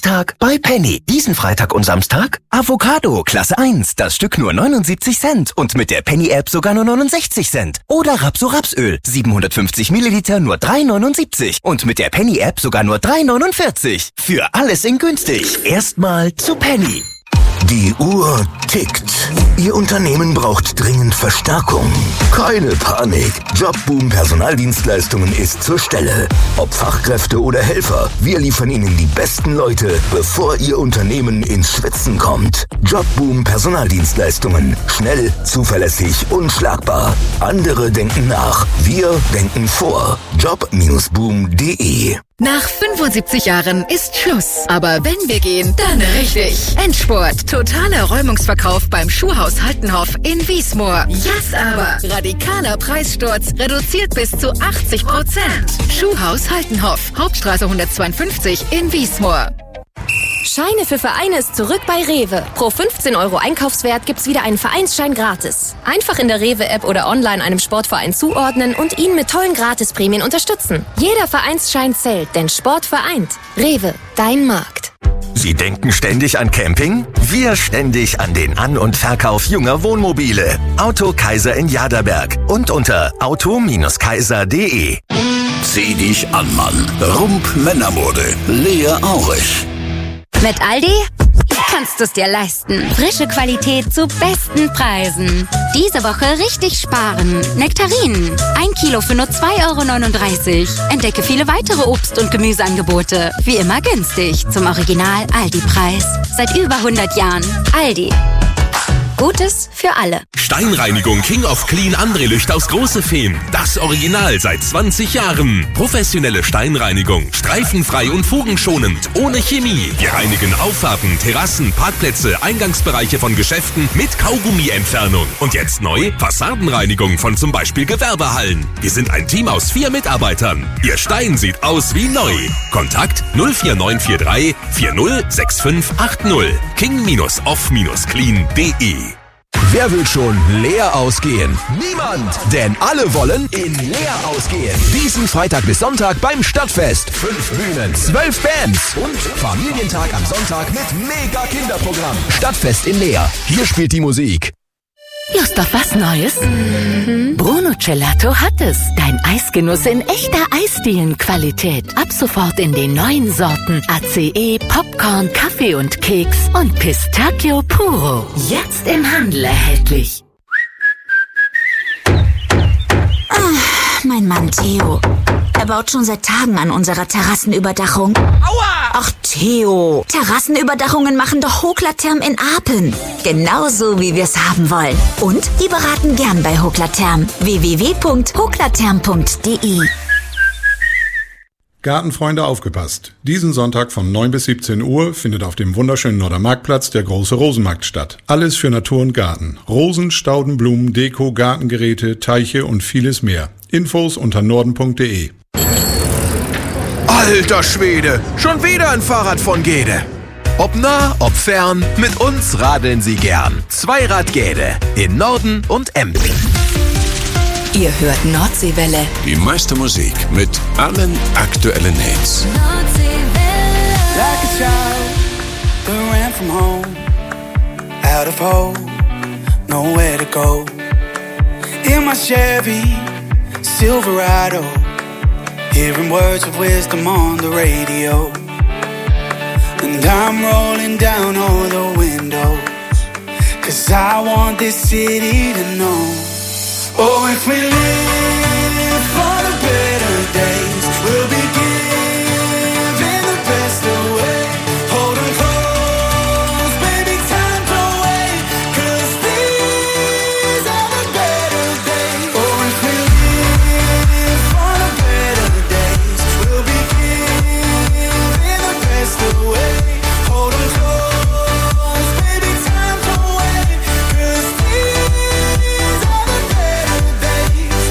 [SPEAKER 15] Freitag bei Penny. Diesen Freitag und Samstag Avocado, Klasse eins, das Stück nur neunundsiebzig Cent und mit der Penny-App sogar nur neunundsechzig Cent. Oder Rapso-Rapsöl, siebenhundertfünfzig Milliliter nur drei neunundsiebzig und mit der Penny-App sogar nur drei neunundvierzig. Für alles in günstig. Erstmal zu Penny.
[SPEAKER 9] Die Uhr tickt. Ihr Unternehmen braucht dringend Verstärkung. Keine Panik. Jobboom Personaldienstleistungen ist zur Stelle. Ob Fachkräfte oder Helfer, wir liefern Ihnen die besten Leute, bevor Ihr Unternehmen ins Schwitzen kommt. Jobboom Personaldienstleistungen. Schnell, zuverlässig, unschlagbar. Andere denken nach. Wir denken vor. job Bindestrich boom punkt de.
[SPEAKER 10] Nach fünfundsiebzig Jahren ist Schluss. Aber wenn wir gehen, dann richtig. Endspurt. Totaler Räumungsverkauf beim Schuhhaus Haltenhof in Wiesmoor. Jetzt aber. Radikaler Preissturz. Reduziert bis zu achtzig Prozent. Schuhhaus Haltenhof. Hauptstraße hundertzweiundfünfzig in Wiesmoor.
[SPEAKER 17] Scheine für Vereine ist zurück bei Rewe. Pro fünfzehn Euro Einkaufswert gibt's wieder einen Vereinsschein gratis. Einfach in der Rewe-App oder online einem Sportverein zuordnen und ihn mit tollen Gratisprämien unterstützen. Jeder Vereinsschein zählt, denn Sport vereint. Rewe, dein Markt.
[SPEAKER 20] Sie denken ständig an Camping? Wir ständig an den An- und Verkauf junger Wohnmobile. Auto Kaiser in Jaderberg und unter auto Bindestrich kaiser punkt de.
[SPEAKER 23] Zieh dich an, Mann. Rump Männermode. Lea Aurich.
[SPEAKER 24] Mit Aldi kannst du es dir leisten. Frische Qualität zu besten Preisen. Diese Woche richtig sparen. Nektarinen. Ein Kilo für nur zwei Euro neununddreißig. Entdecke viele weitere Obst- und Gemüseangebote. Wie immer günstig. Zum Original Aldi-Preis. Seit über hundert Jahren. Aldi. Gutes für alle.
[SPEAKER 25] Steinreinigung King of Clean André-Lücht aus Große Feen. Das Original seit zwanzig Jahren. Professionelle Steinreinigung. Streifenfrei und fugenschonend. Ohne Chemie. Wir reinigen Auffahrten, Terrassen, Parkplätze, Eingangsbereiche von Geschäften mit Kaugummientfernung. Und jetzt neu Fassadenreinigung von zum Beispiel Gewerbehallen. Wir sind ein Team aus vier Mitarbeitern. Ihr Stein sieht aus wie neu. Kontakt null vier neun vier drei vier null sechs fünf acht null. king off clean punkt de.
[SPEAKER 18] Wer will schon leer ausgehen? Niemand! Denn alle wollen in leer ausgehen. Diesen Freitag bis Sonntag beim Stadtfest. Fünf Bühnen, zwölf Bands und Familientag am Sonntag mit mega Kinderprogramm. Stadtfest in Leer. Hier spielt die Musik.
[SPEAKER 6] Lust auf was Neues? Mhm. Bruno Gelato hat es. Dein Eisgenuss in echter Eisdielenqualität. Ab sofort in den neuen Sorten A C E, Popcorn, Kaffee und Keks und Pistachio Puro. Jetzt im Handel erhältlich.
[SPEAKER 26] Ah, mein Mann Theo. Er baut schon seit Tagen an unserer Terrassenüberdachung. Aua! Ach, Theo. Terrassenüberdachungen machen doch Hoklatherm in Apen. Genauso, wie wir es haben wollen. Und die beraten gern bei Hoklatherm. w w w punkt hoklatherm punkt de.
[SPEAKER 27] Gartenfreunde, aufgepasst! Diesen Sonntag von neun bis siebzehn Uhr findet auf dem wunderschönen Norddermarktplatz der große Rosenmarkt statt. Alles für Natur und Garten. Rosen, Stauden, Blumen, Deko, Gartengeräte, Teiche und vieles mehr. Infos unter norden punkt de.
[SPEAKER 18] Alter Schwede, schon wieder ein Fahrrad von Gede. Ob nah, ob fern, mit uns radeln Sie gern. Zweirad Gede in Norden und Emden.
[SPEAKER 6] Ihr hört Nordseewelle.
[SPEAKER 5] Die meiste Musik mit allen aktuellen Hits.
[SPEAKER 11] Like a child that ran from home, out of hope, nowhere to go. In my Chevy Silverado, hearing words of wisdom on the radio. And I'm rolling down all the windows, 'cause I want this city to know. Oh, if we live for the better days, we'll be giving the best away. Hold 'em close, baby, time to wait, 'cause these are the better days. Oh, if we live for the better days, we'll be giving the best away. Hold 'em close, baby, time to wait, 'cause these are the better days.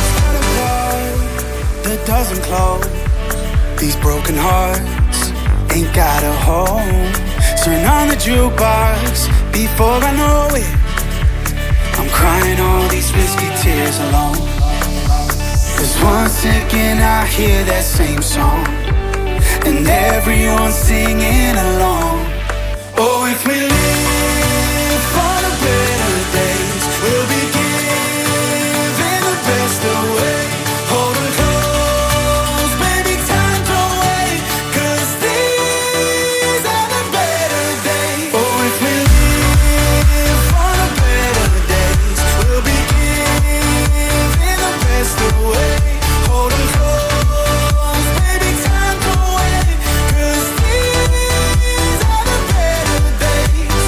[SPEAKER 11] That doesn't close, these broken hearts
[SPEAKER 1] ain't got a home. Turn on the jukebox before I know it. I'm crying all these whiskey tears alone. Cause once again I hear that same song, and everyone's singing along. Oh, if we live for the better days, we'll be giving the best away. Hold on close, baby, time don't wait, cause these are the better days. Oh, if we live for the better days, we'll be giving the best away. Hold on close, baby, time don't wait, cause these are the better days.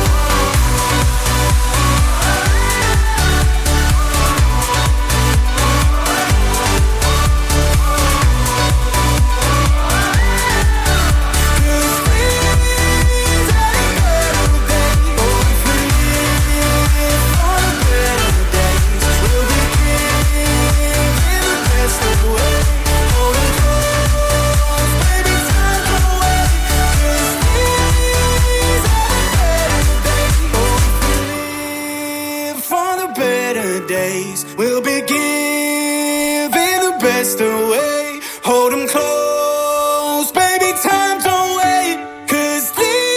[SPEAKER 1] For the better days, we'll be giving the best away. Hold 'em close, baby, time don't wait, cause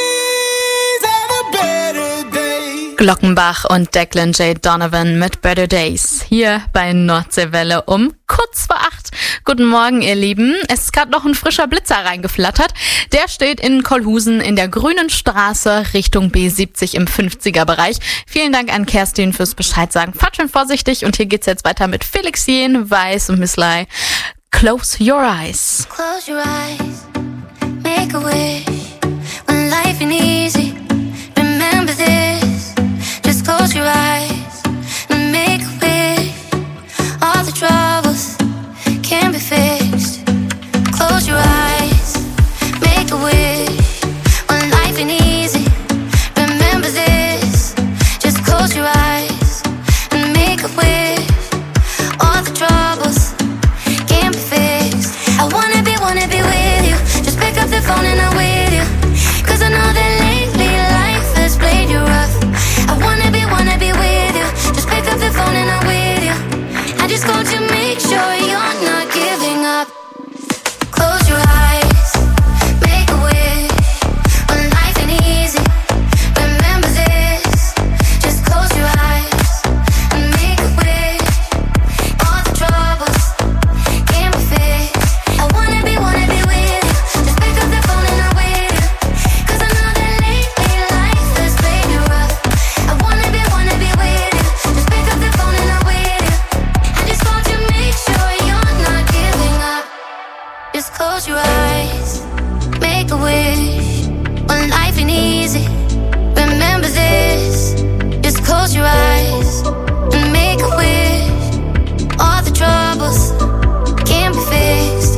[SPEAKER 1] these are the better days.
[SPEAKER 7] Glockenbach und Declan J. Donovan mit Better Days. Hier bei Nordseewelle um kurz vor acht. Guten Morgen, ihr Lieben. Es ist gerade noch ein frischer Blitzer reingeflattert. Der steht in Kolhusen in der Grünen Straße Richtung B siebzig im fünfziger-Bereich. Vielen Dank an Kerstin fürs Bescheid sagen. Fahrt schön vorsichtig und hier geht's jetzt weiter mit Felix Jähn, Weiß und Miss Lai. Close your eyes.
[SPEAKER 12] Close your eyes, make a wish. When life ain't easy, remember this. Just close your eyes and make a wish. All the troubles can be fixed. Close your eyes, make a wish. When life ain't easy, remember this. Just close your eyes and make a wish. All the troubles can be fixed. I wanna be, wanna be with you. Just pick up the phone and I'm with you. Cause I know that lately life has played you rough. I wanna be, wanna be with you. Just pick up the phone and I'm with you. I just called to make sure you're not giving up. Close your eyes, make a wish. When life ain't easy, remember this. Just close your eyes and make a wish. All the troubles can be fixed. I wanna be, wanna be with you. Just pick up the phone and I'm with you. Cause I know that lately life has played you rough. I wanna be, wanna be with you. Just pick up the phone and I'm with you. I just called to make sure you're not giving up. Just close your eyes, make a wish. When life ain't easy, remember this. Just close your eyes and make a wish. All the troubles can be fixed.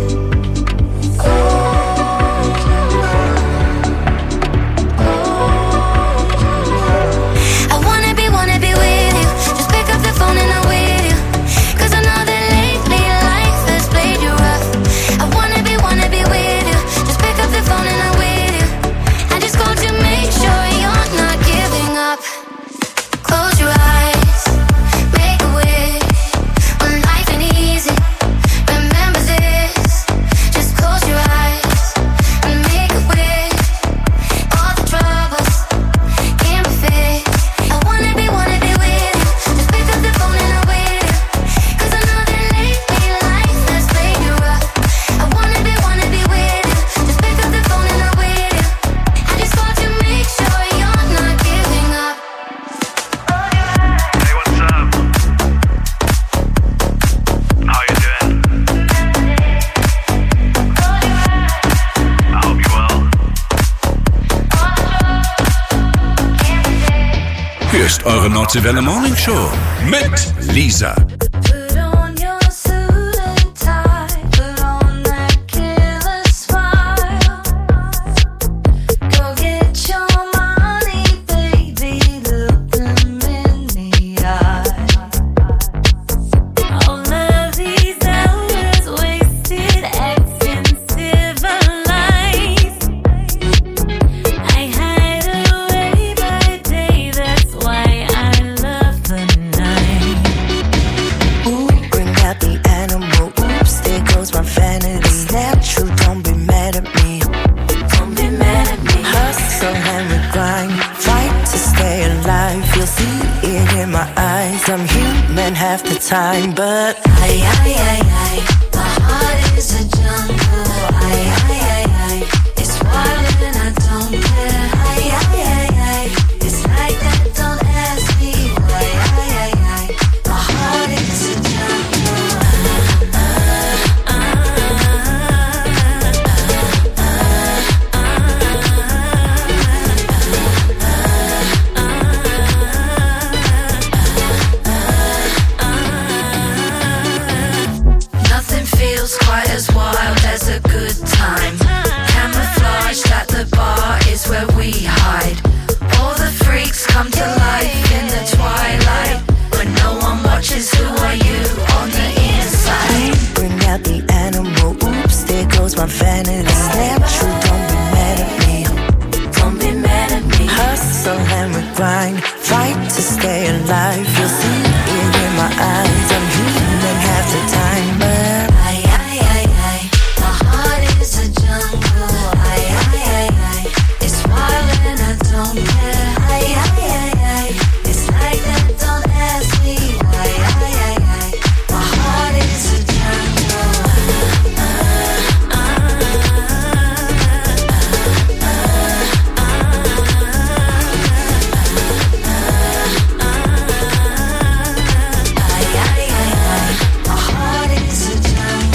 [SPEAKER 12] I wanna be, wanna be with you. Just pick up the phone and I'm with you. Cause I know that lately life has played you rough. I wanna be, wanna be with you. Just pick up the phone and I'm with you. I just called to make sure you're not giving up. Close your eyes, make a wish. When life ain't easy, remember this. Just close your eyes and make a wish. All the troubles can be fixed. I wanna be, wanna be with you. Just pick up the phone and I'm with you. Cause I know that lately life has played you rough. I wanna be, wanna be with you. Just pick up the phone and I'm with you. I just called to make sure you're not giving up.
[SPEAKER 13] Hey, what's up? How you doing? I hope you're well.
[SPEAKER 5] Hier ist eure Nordseewelle Morning Show mit Lisa.
[SPEAKER 12] Put on your suit and tie, put on that killer smile. Go get your money, baby, look them in the eye. All of these hours wasted acting civilized.
[SPEAKER 8] You'll see it in my eyes. I'm human half the time, but I, I, I, I, my heart is a jungle. I, I, I, I, it's wild and I don't care. I, I, I, I, it's like that. Don't ask me why. I, I, I, my heart is a jungle. Nothing feels quite as wild as a good time. Camouflaged at the bar is where we hide. All the freaks come to life in the twilight. When no one watches, who are you on the inside? Bring out the animal, oops, there goes my vanity. Snap true, don't be mad at me. Don't be mad at me. Hustle and we grind, fight to stay alive. You'll see it in my eyes. I'm human half the time, but I, I, I, I, my heart is a jungle. I, I, I, I, it's wild and I don't care. I, I, I, I, it's like that. Don't ask me why. I, I, I, my heart is a jungle. My heart is a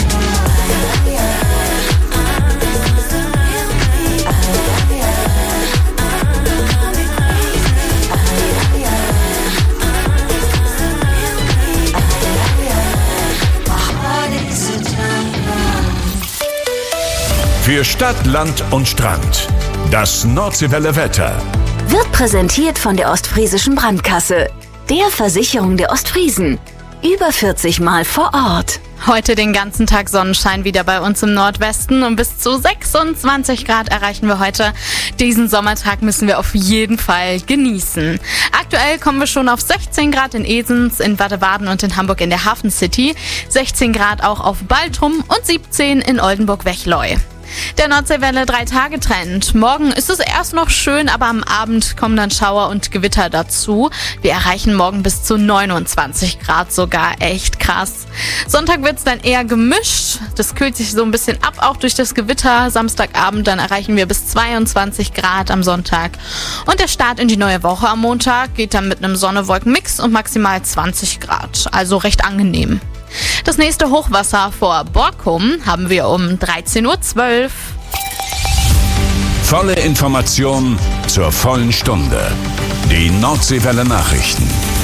[SPEAKER 5] Für Stadt, Land und Strand. Das Nordseewelle Wetter.
[SPEAKER 26] Wird präsentiert von der Ostfriesischen Brandkasse, der Versicherung der Ostfriesen. Über vierzig Mal vor Ort.
[SPEAKER 7] Heute den ganzen Tag Sonnenschein wieder bei uns im Nordwesten und bis zu sechsundzwanzig Grad erreichen wir heute. Diesen Sommertag müssen wir auf jeden Fall genießen. Aktuell kommen wir schon auf sechzehn Grad in Esens, in Baden-Baden und in Hamburg in der Hafen City, sechzehn Grad auch auf Baltrum und siebzehn in Oldenburg-Wechleu. Der Nordseewelle drei Tage Trend. Morgen ist es erst noch schön, aber am Abend kommen dann Schauer und Gewitter dazu. Wir erreichen morgen bis zu neunundzwanzig Grad sogar. Echt krass. Sonntag wird es dann eher gemischt. Das kühlt sich so ein bisschen ab, auch durch das Gewitter. Samstagabend dann erreichen wir bis zweiundzwanzig Grad am Sonntag. Und der Start in die neue Woche am Montag geht dann mit einem Sonne-Wolken-Mix und maximal zwanzig Grad. Also recht angenehm. Das nächste Hochwasser vor Borkum haben wir um dreizehn Uhr zwölf.
[SPEAKER 5] Volle Information zur vollen Stunde. Die Nordseewelle Nachrichten.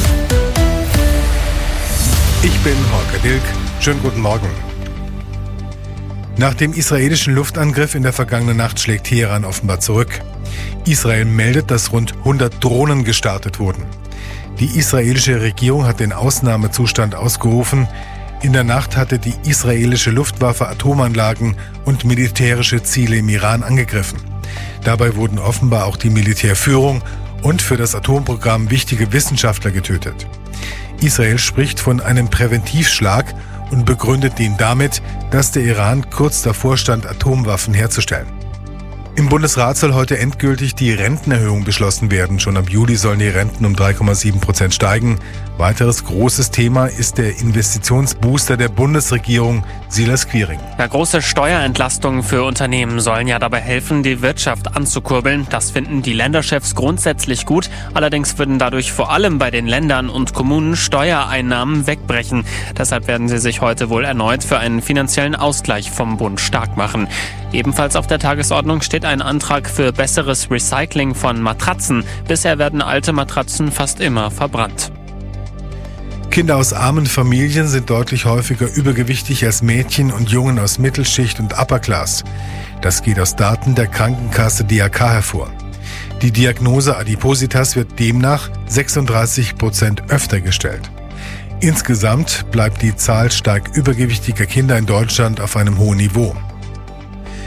[SPEAKER 2] Ich bin Holger Dilk. Schönen guten Morgen. Nach dem israelischen Luftangriff in der vergangenen Nacht schlägt Teheran offenbar zurück. Israel meldet, dass rund hundert Drohnen gestartet wurden. Die israelische Regierung hat den Ausnahmezustand ausgerufen. In der Nacht hatte die israelische Luftwaffe Atomanlagen und militärische Ziele im Iran angegriffen. Dabei wurden offenbar auch die Militärführung und für das Atomprogramm wichtige Wissenschaftler getötet. Israel spricht von einem Präventivschlag und begründet den damit, dass der Iran kurz davor stand, Atomwaffen herzustellen. Im Bundesrat soll heute endgültig die Rentenerhöhung beschlossen werden. Schon ab Juli sollen die Renten um drei Komma sieben Prozent steigen. Weiteres großes Thema ist der Investitionsbooster der Bundesregierung, Silas Quiring.
[SPEAKER 3] Ja, große Steuerentlastungen für Unternehmen sollen ja dabei helfen, die Wirtschaft anzukurbeln. Das finden die Länderchefs grundsätzlich gut. Allerdings würden dadurch vor allem bei den Ländern und Kommunen Steuereinnahmen wegbrechen. Deshalb werden sie sich heute wohl erneut für einen finanziellen Ausgleich vom Bund stark machen. Ebenfalls auf der Tagesordnung steht ein Antrag für besseres Recycling von Matratzen. Bisher werden alte Matratzen fast immer verbrannt.
[SPEAKER 2] Kinder aus armen Familien sind deutlich häufiger übergewichtig als Mädchen und Jungen aus Mittelschicht und Upper Class. Das geht aus Daten der Krankenkasse D R K hervor. Die Diagnose Adipositas wird demnach sechsunddreißig Prozent öfter gestellt. Insgesamt bleibt die Zahl stark übergewichtiger Kinder in Deutschland auf einem hohen Niveau.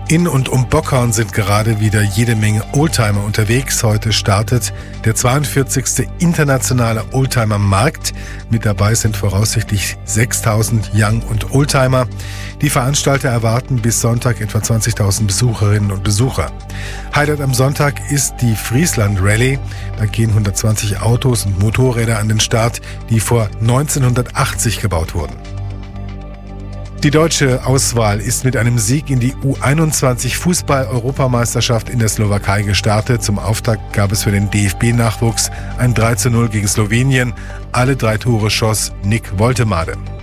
[SPEAKER 2] In und um Bockhorn sind gerade wieder jede Menge Oldtimer unterwegs. Heute startet der zweiundvierzigste internationale Oldtimer-Markt. Mit dabei sind voraussichtlich sechstausend Young- und Oldtimer. Die Veranstalter erwarten bis Sonntag etwa zwanzigtausend Besucherinnen und Besucher. Highlight am Sonntag ist die Friesland Rallye. Da gehen hundertzwanzig Autos und Motorräder an den Start, die vor neunzehnhundertachtzig gebaut wurden. Die deutsche Auswahl ist mit einem Sieg in die U einundzwanzig Fußball-Europameisterschaft in der Slowakei gestartet. Zum Auftakt gab es für den D F B-Nachwuchs ein drei zu null gegen Slowenien. Alle drei Tore schoss Nick Woltemade.